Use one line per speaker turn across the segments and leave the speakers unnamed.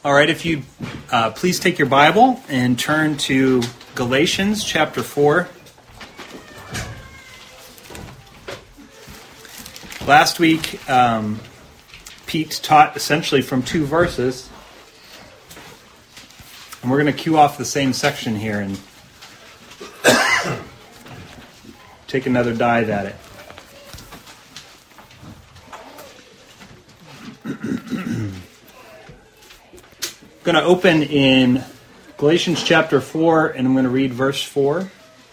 All right, if you please take your Bible and turn to Galatians chapter 4. Last week, Pete taught essentially from two verses, and we're going to cue off the same section here and take another dive at it. I'm going to open in Galatians chapter 4, and I'm going to read verse 4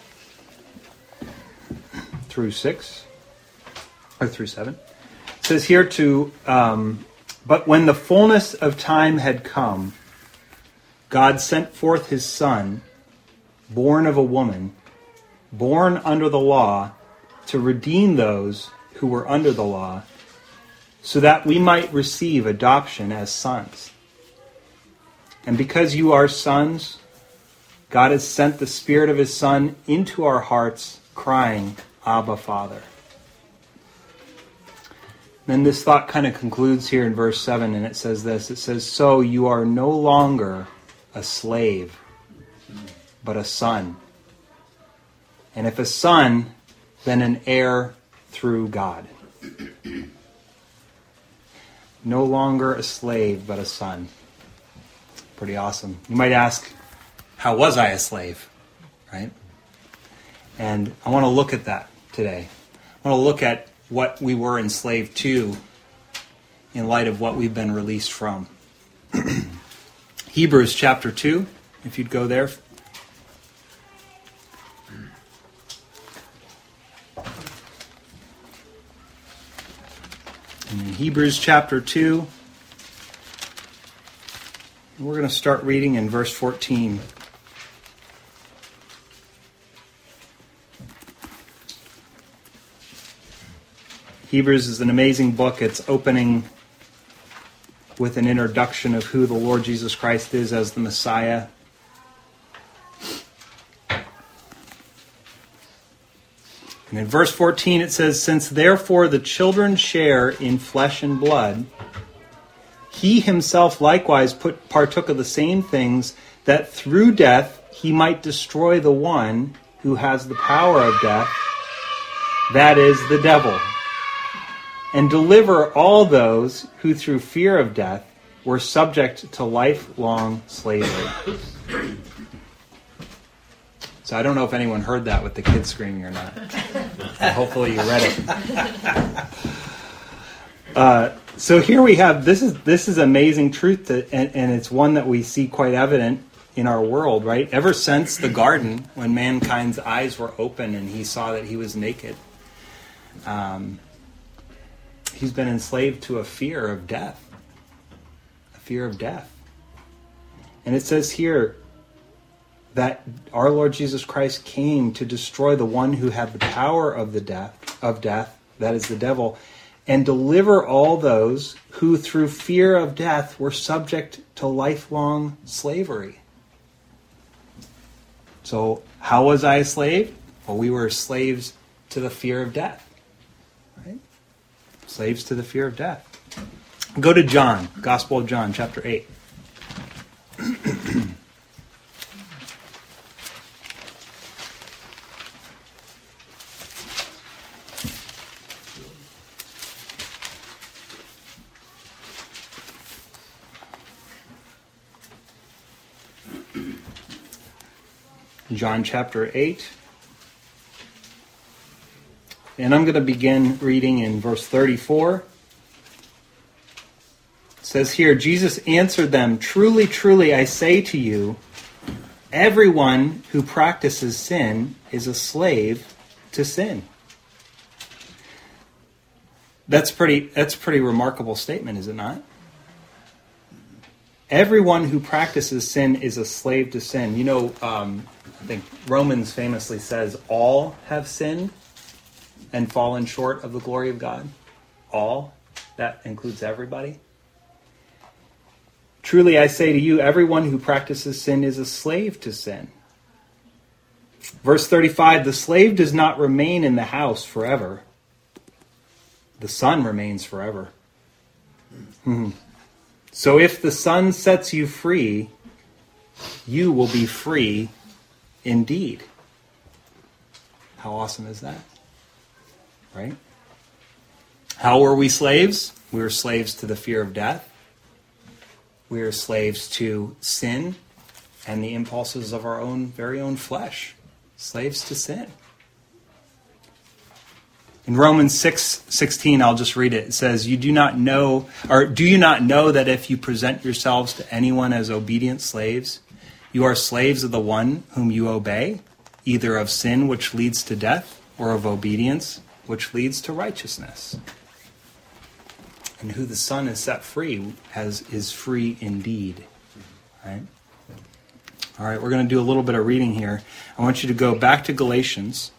through 6, or through 7. It says here but when the fullness of time had come, God sent forth his Son, born of a woman, born under the law, to redeem those who were under the law, so that we might receive adoption as sons. And because you are sons, God has sent the Spirit of his Son into our hearts, crying, Abba, Father. Then this thought kind of concludes here in verse 7, and it says this. It says, so you are no longer a slave, but a son. And if a son, then an heir through God. No longer a slave, but a son. Pretty awesome. You might ask, how was I a slave? Right? And I want to look at that today. I want to look at what we were enslaved to in light of what we've been released from. Hebrews chapter 2, if you'd go there. In Hebrews chapter 2, we're going to start reading in verse 14. Hebrews is an amazing book. It's opening with an introduction of who the Lord Jesus Christ is as the Messiah. And in verse 14 it says, since therefore the children share in flesh and blood, he himself likewise partook of the same things, that through death he might destroy the one who has the power of death, that is, the devil, and deliver all those who through fear of death were subject to lifelong slavery. So I don't know if anyone heard that with the kids screaming or not. Hopefully you read it. So here we have, this is amazing truth, and it's one that we see quite evident in our world, right? Ever since the garden, when mankind's eyes were open and he saw that he was naked, he's been enslaved to a fear of death. A fear of death. And it says here that our Lord Jesus Christ came to destroy the one who had the power of death, that is the devil, and deliver all those who through fear of death were subject to lifelong slavery. So how was I a slave? Well, we were slaves to the fear of death. Right? Slaves to the fear of death. Go to John, Gospel of John, chapter 8. John chapter 8. And I'm going to begin reading in verse 34. It says here, Jesus answered them, truly, truly, I say to you, everyone who practices sin is a slave to sin. That's a pretty remarkable statement, is it not? Everyone who practices sin is a slave to sin. You know, I think Romans famously says, all have sinned and fallen short of the glory of God. All. That includes everybody. Truly I say to you, everyone who practices sin is a slave to sin. Verse 35, the slave does not remain in the house forever. The son remains forever. So if the Son sets you free, you will be free indeed. How awesome is that? Right? How were we slaves? We were slaves to the fear of death. We were slaves to sin and the impulses of our own very own flesh. Slaves to sin. In Romans 6:16, I'll just read it. It says, do you not know that if you present yourselves to anyone as obedient slaves, you are slaves of the one whom you obey, either of sin which leads to death, or of obedience which leads to righteousness. And who the Son has set free is free indeed. Right? All right, we're going to do a little bit of reading here. I want you to go back to Galatians.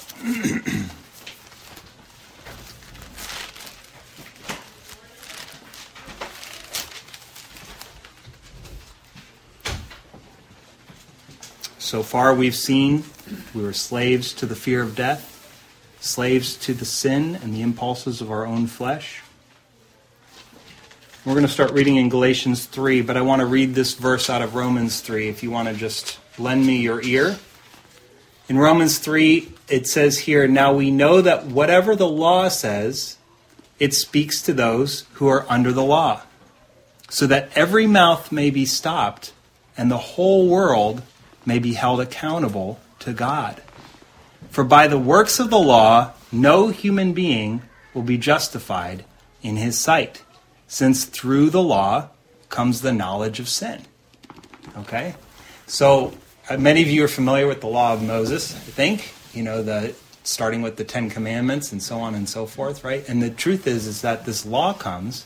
So far we've seen we were slaves to the fear of death, slaves to the sin and the impulses of our own flesh. We're going to start reading in Galatians 3, but I want to read this verse out of Romans 3 if you want to just lend me your ear. In Romans 3, it says here, now we know that whatever the law says, it speaks to those who are under the law, so that every mouth may be stopped and the whole world may be held accountable to God. For by the works of the law, no human being will be justified in his sight, since through the law comes the knowledge of sin. Okay? So, many of you are familiar with the law of Moses, I think. You know, starting with the Ten Commandments and so on and so forth, right? And the truth is that this law comes.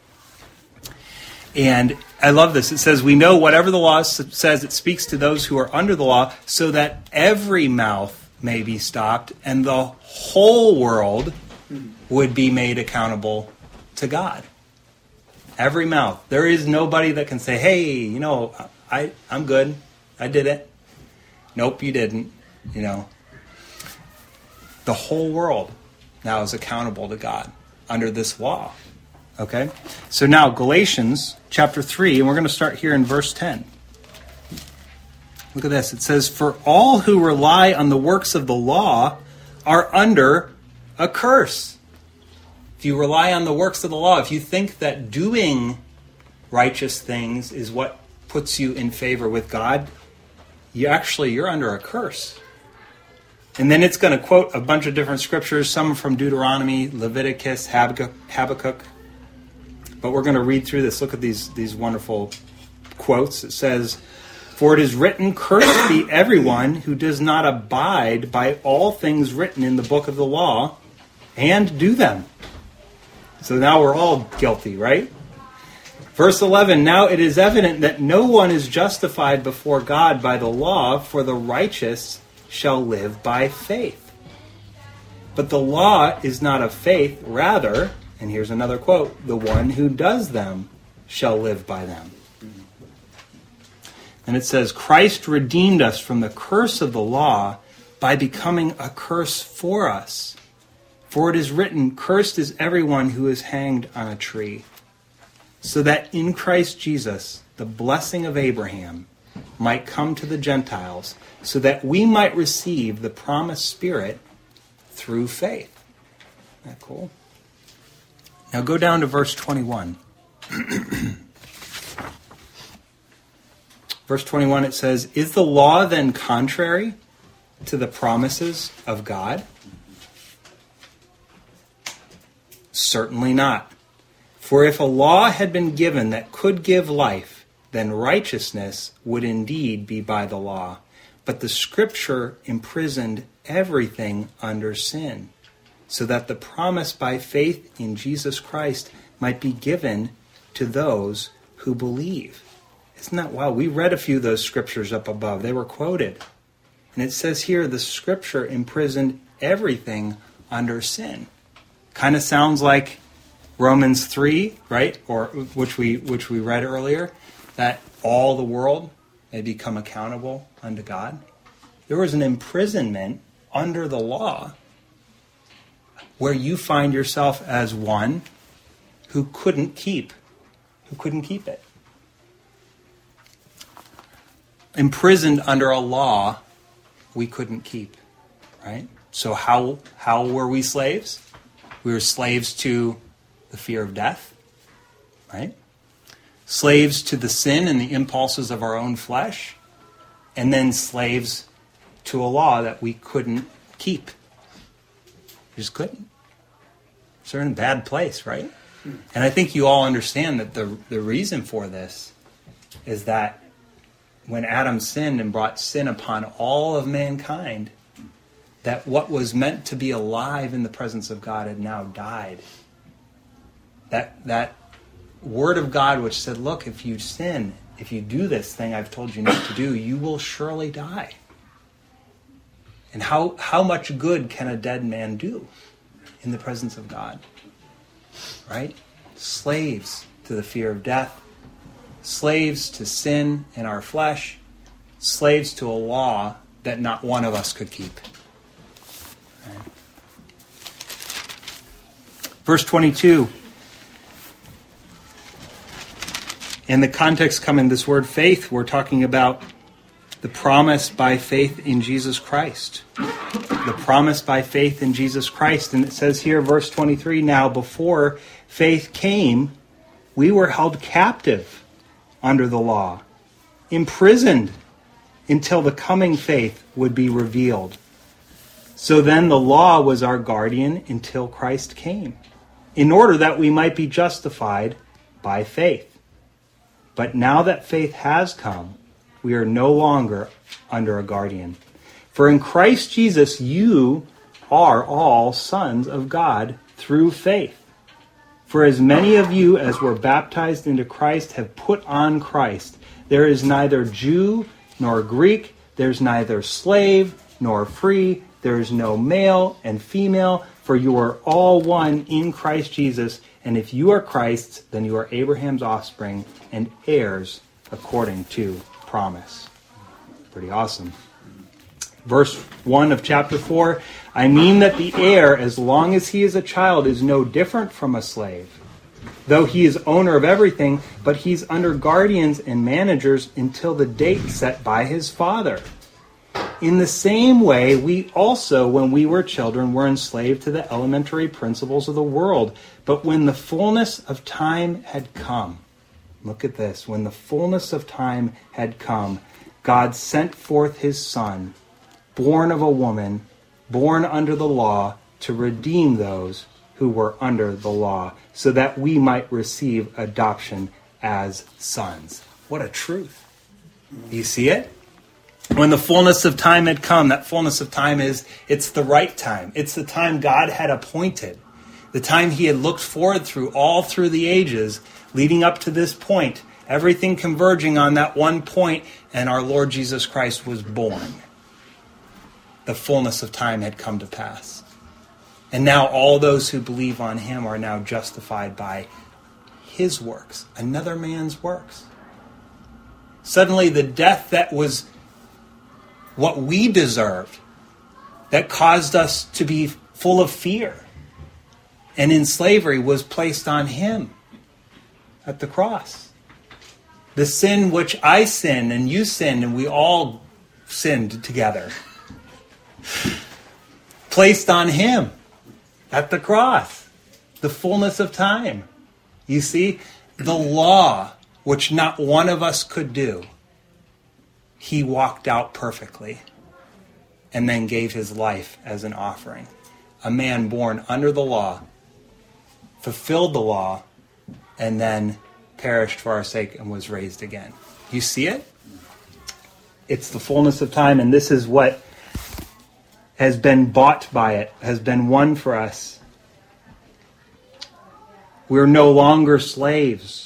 And I love this. It says, we know whatever the law says, it speaks to those who are under the law, so that every mouth may be stopped and the whole world would be made accountable to God. Every mouth. There is nobody that can say, hey, you know, I'm good. I did it. Nope, you didn't. You know. The whole world now is accountable to God under this law. Okay? So now, Galatians chapter 3, and we're going to start here in verse 10. Look at this. It says, for all who rely on the works of the law are under a curse. If you rely on the works of the law, if you think that doing righteous things is what puts you in favor with God, you're under a curse. And then it's going to quote a bunch of different scriptures, some from Deuteronomy, Leviticus, Habakkuk. But we're going to read through this. Look at these wonderful quotes. It says, for it is written, cursed be everyone who does not abide by all things written in the book of the law and do them. So now we're all guilty, right? Verse 11, now it is evident that no one is justified before God by the law, for the righteous shall live by faith. But the law is not of faith, rather, and here's another quote, the one who does them shall live by them. And it says, Christ redeemed us from the curse of the law by becoming a curse for us. For it is written, cursed is everyone who is hanged on a tree, so that in Christ Jesus the blessing of Abraham might come to the Gentiles, so that we might receive the promised Spirit through faith. Isn't that cool? Now go down to verse 21. Verse 21, it says, is the law then contrary to the promises of God? Certainly not. For if a law had been given that could give life, then righteousness would indeed be by the law. But the Scripture imprisoned everything under sin, so that the promise by faith in Jesus Christ might be given to those who believe. Isn't that wild? We read a few of those scriptures up above. They were quoted. And it says here, the Scripture imprisoned everything under sin. Kind of sounds like Romans 3, right? Or which we read earlier, that all the world may become accountable unto God. There was an imprisonment under the law where you find yourself as one who couldn't keep who couldn't keep it. Imprisoned under a law we couldn't keep, right? So how were we slaves? We were slaves to the fear of death, right? Slaves to the sin and the impulses of our own flesh, and then slaves to a law that we couldn't keep. We just couldn't. So we're in a bad place, right? And I think you all understand that the reason for this is that when Adam sinned and brought sin upon all of mankind, that what was meant to be alive in the presence of God had now died. That word of God which said, look, if you sin, if you do this thing I've told you not to do, you will surely die. And how much good can a dead man do in the presence of God? Right? Slaves to the fear of death, slaves to sin in our flesh, slaves to a law that not one of us could keep. Right? Verse 22. In the context coming this word faith, we're talking about the promise by faith in Jesus Christ. The promise by faith in Jesus Christ. And it says here, verse 23, now before faith came, we were held captive under the law, imprisoned until the coming faith would be revealed. So then the law was our guardian until Christ came, in order that we might be justified by faith. But now that faith has come, we are no longer under a guardian. For in Christ Jesus you are all sons of God through faith. For as many of you as were baptized into Christ have put on Christ. There is neither Jew nor Greek, there's neither slave nor free, there is no male and female, for you are all one in Christ Jesus. And if you are Christ's, then you are Abraham's offspring and heirs according to promise. Pretty awesome. Verse 1 of chapter 4, I mean that the heir, as long as he is a child, is no different from a slave, though he is owner of everything, but he's under guardians and managers until the date set by his father. In the same way, we also, when we were children, were enslaved to the elementary principles of the world. But when the fullness of time had come, look at this, when the fullness of time had come, God sent forth his Son, born of a woman, born under the law, to redeem those who were under the law, so that we might receive adoption as sons. What a truth. You see it? When the fullness of time had come, that fullness of time it's the right time. It's the time God had appointed. The time he had looked forward through the ages, leading up to this point. Everything converging on that one point, and our Lord Jesus Christ was born. The fullness of time had come to pass. And now all those who believe on him are now justified by his works, another man's works. Suddenly the death that was what we deserved, that caused us to be full of fear and in slavery, was placed on him at the cross. The sin which I sinned and you sinned and we all sinned together, placed on him at the cross. The fullness of time. You see, the law which not one of us could do, he walked out perfectly and then gave his life as an offering. A man born under the law, fulfilled the law, and then perished for our sake and was raised again. You see it? It's the fullness of time, and this is what has been bought by it, has been won for us. We're no longer slaves.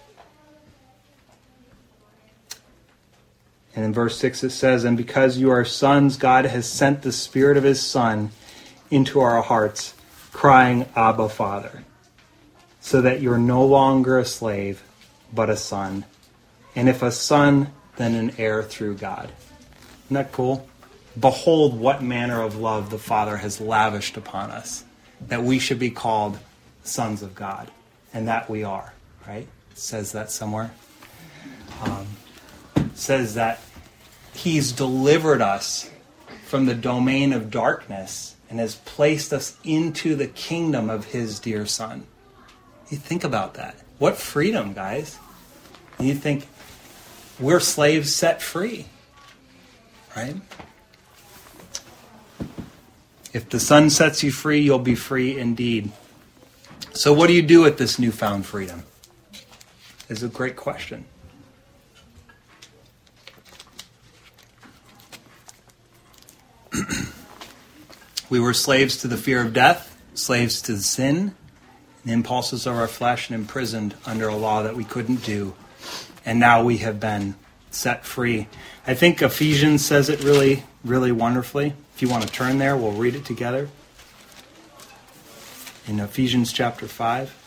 And in verse 6 it says, and because you are sons, God has sent the Spirit of his Son into our hearts, crying, Abba, Father, so that you're no longer a slave, but a son. And if a son, then an heir through God. Isn't that cool? Behold what manner of love the Father has lavished upon us, that we should be called sons of God. And that we are, right? It says that somewhere. It says that he's delivered us from the domain of darkness and has placed us into the kingdom of his dear Son. You think about that. What freedom, guys. And you think we're slaves set free, right? If the Son sets you free, you'll be free indeed. So what do you do with this newfound freedom? Is a great question. We were slaves to the fear of death, slaves to sin, the impulses of our flesh, and imprisoned under a law that we couldn't do. And now we have been set free. I think Ephesians says it really, really wonderfully. If you want to turn there, we'll read it together. In Ephesians chapter 5.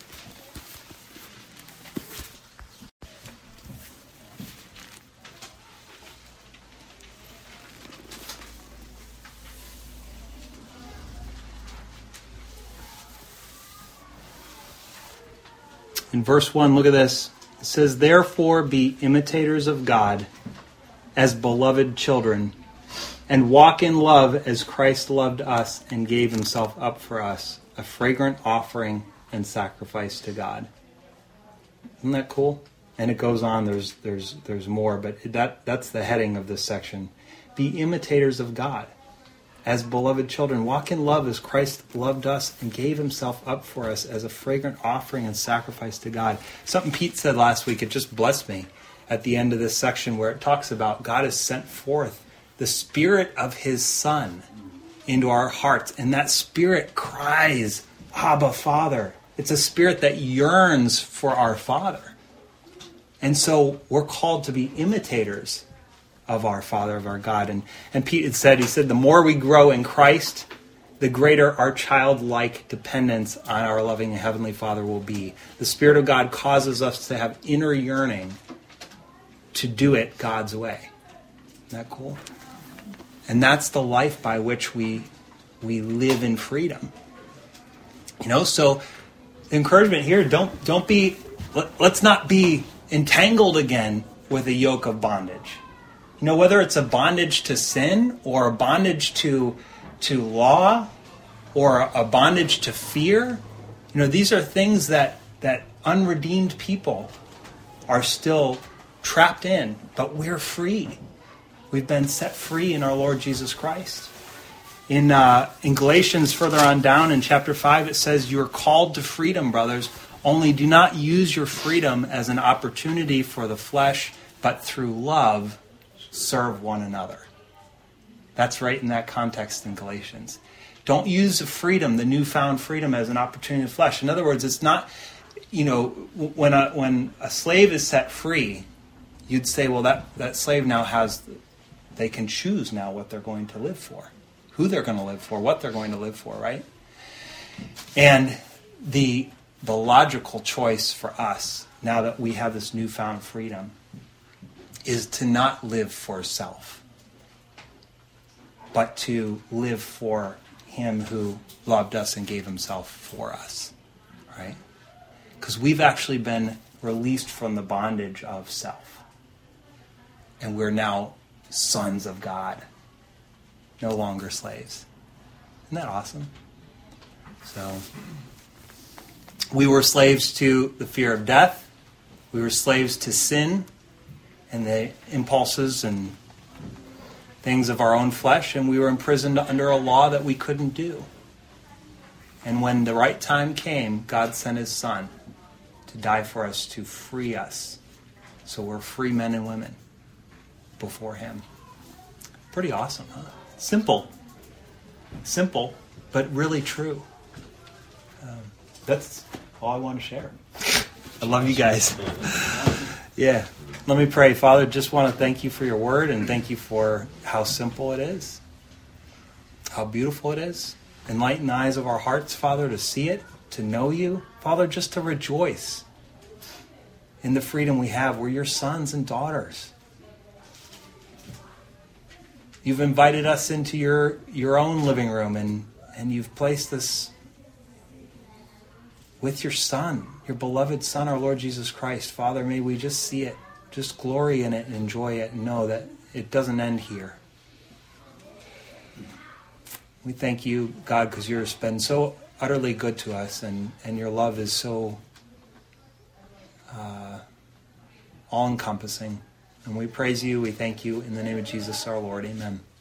In verse 1, look at this. It says, "Therefore be imitators of God as beloved children, and walk in love as Christ loved us and gave himself up for us, a fragrant offering and sacrifice to God." Isn't that cool? And it goes on. There's more, but that's the heading of this section. Be imitators of God as beloved children. Walk in love as Christ loved us and gave himself up for us as a fragrant offering and sacrifice to God. Something Pete said last week, it just blessed me at the end of this section where it talks about God has sent forth the Spirit of his Son into our hearts. And that Spirit cries, Abba, Father. It's a spirit that yearns for our Father. And so we're called to be imitators of our Father, of our God. And Pete had said, he said, the more we grow in Christ, the greater our childlike dependence on our loving Heavenly Father will be. The Spirit of God causes us to have inner yearning to do it God's way. Isn't that cool? And that's the life by which we live in freedom. You know, so the encouragement here, let's not be entangled again with a yoke of bondage. You know, whether it's a bondage to sin or a bondage to law or a bondage to fear, you know, these are things that unredeemed people are still trapped in, but we're free. We've been set free in our Lord Jesus Christ. In Galatians, further on down in chapter 5, it says, "You are called to freedom, brothers. Only do not use your freedom as an opportunity for the flesh, but through love, serve one another." That's right in that context in Galatians. Don't use the freedom, the newfound freedom, as an opportunity of flesh. In other words, it's not, you know, when a slave is set free, you'd say, well, that slave now they can choose now what they're going to live for, who they're going to live for, what they're going to live for, right? And the logical choice for us, now that we have this newfound freedom, is to not live for self, but to live for him who loved us and gave himself for us, right? Because we've actually been released from the bondage of self. And we're now sons of God, no longer slaves. Isn't that awesome? So, we were slaves to the fear of death. We were slaves to sin and the impulses and things of our own flesh, and we were imprisoned under a law that we couldn't do. And when the right time came, God sent his Son to die for us, to free us. So we're free men and women before him. Pretty awesome, huh? Simple, but really true. That's all I want to share. I love you guys. Yeah. Let me pray. Father, just want to thank you for your word and thank you for how simple it is, how beautiful it is. Enlighten the eyes of our hearts, Father, to see it, to know you. Father, just to rejoice in the freedom we have. We're your sons and daughters. You've invited us into your own living room and you've placed us with your Son. your beloved Son, our Lord Jesus Christ. Father, may we just see it, just glory in it and enjoy it and know that it doesn't end here. We thank you, God, because you've been so utterly good to us, and your love is so all-encompassing. And we praise you, we thank you, in the name of Jesus our Lord. Amen.